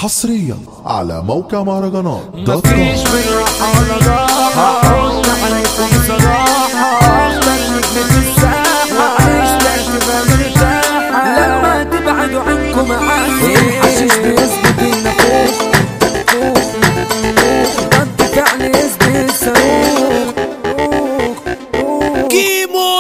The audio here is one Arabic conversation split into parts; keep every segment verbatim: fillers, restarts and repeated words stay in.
حصريا على موقع مهرجانات دوت كوم. مفيش بالراحة ولا راحة، هحط عليكم صراحة، أفضل نجم في الساحة، عيش لا تبقى مرتاحة لما تبعدوا عنكم عني. الحشيش بيثبت النفوخ، رد فعل يثبت الصاروخ. كيمو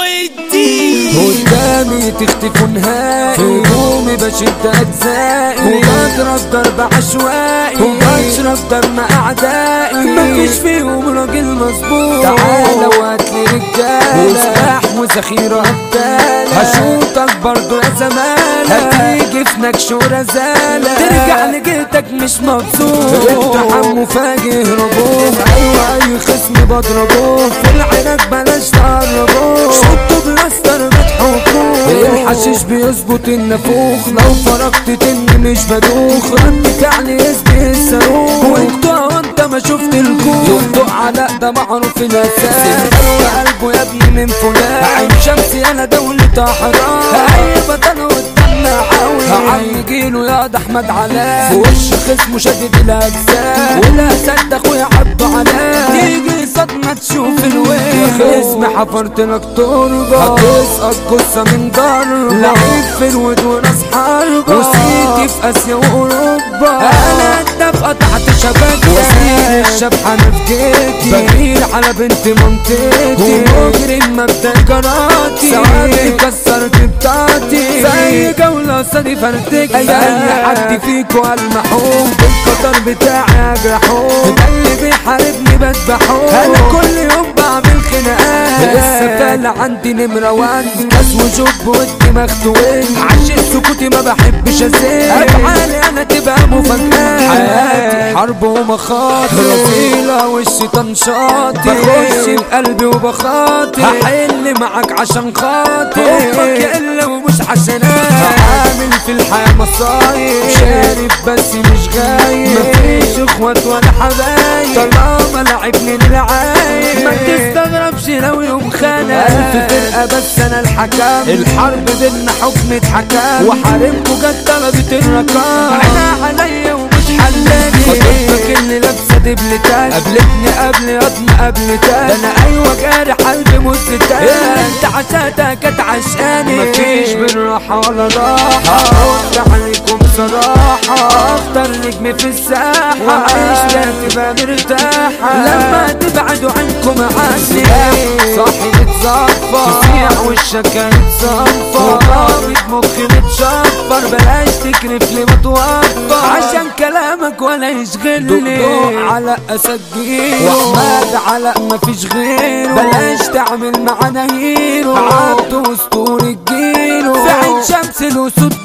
الدين قدامي تختفوا نهائي، هجومي بشد اجزائي، وبضرب ضرب عشوائي، وبشرب دم اعدائي، مفيش فيهم راجل مظبوط. تعالى وهاتلي رجاله وسلاح وذخيره قتاله، هشوطك برضو يا زماله، هتيجي في نكش ورزاله، ترجع لجيتك مش مبسوط. اقتحام مفاجئ هربوه، ايوه اي خصم بضربوه، في العنك بلاش تقربوه، شطوا بلاستر بتحكوه. الحشيش بيظبط النافوخ، لو فرقت تن مش بدوخ، رد فعل يثبت الصاروخ. وانتوا وانت ما شفت الكون، يبدق علاء ده معروف الاساس، قلبه يا ابني من فلان، عين شمسي انا دولة احرار، اي بطل قدامنا عاوي، عم جيله يا ده احمد علاء، في وش خصمه شدد الاجسام، ولا سد اخويا عبده علاء، تيجي صدمة تشوف الويل، اسمي حفرت لك تربة، هتسقط جثة من ضربة، لعيب في الود وناس حربة، وسيتي في اسيا واوروبا، انا الدفقة تحت شبكتي، وسيل الشبحة نفجتي، بغير على بنت منطقتي، ومجرم مبدأ جراتي، سوادي كسرت بتاعتي، زي جولة صدي فرتك، اي حد فيكو المحوم، بالقطر بتاعي اجرحوه، ده اللي بيحاربني بذبحوه، انا كل يوم بعمل خناقات، لسه طالع عندي نمرة وان، كاس وجوب ودي مختوين، عشان سكوتي ما بحبش ازيد، افعالي انا تبقى مفاجآت، حياتي حرب ومخاطر، رذيلة والشيطان شاطر، بخش بقلبي وبخاطر، هحل معاك عشان خاطر، حبك يقل ومش عشانات، عامل في الحياة مصايب، شارب بس مش غايب، مفيش اخوات ولا حبايب، طالما لعبني للعايب، ما تستغربش لو يوم خانق، ألف فرقة بس أنا الحكام، الحرب بينا حكم اتحكام، وحاربكوا جت طلبت الرقام، عينها عليا ومش حلاني، خطيبتك اللي لابسة دبلتان، قابلتني قبل قطم قبل تاني، ده أنا أيوة جارح قلبي مستان، اللي أنت عشاتها كانت عشقاني، مفيش بالراحة ولا راحة، هرد عليكم بصراحة، أفضل نجم في الساحة، عيش لا تبقى مرتاحة لما تبعدوا عنكم عني، صاحي متزفر تصيح وشك هيتصفر، وطابت مخي متشفر، بلاش تكرف لي متوفر، عشان كلامك ولا يشغلني، على اسجيله واحمد علاء مفيش غيره، بلاش تعمل معانا هيرو، عبده اسطورة جيله، في عين شمس الاسود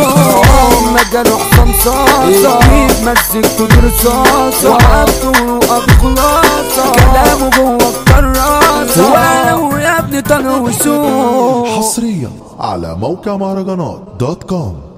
بالكون، مجاله حسام صاصة، ايد مسكته برصاصة، وعبده ابو خلاصة، كلامه جوه الكراسة، ولو يا ابني طلع وشوف. حصريا على موقع مهرجانات دوت كوم.